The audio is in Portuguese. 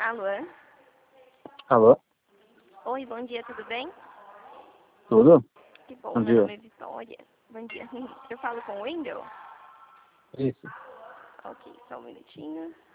Alô? Alô? Oi, bom dia, tudo bem? Tudo? Que bom, Bom meu dia. nome é Vitória. Bom dia. Eu falo com o Wendel? Isso. Ok, só um minutinho.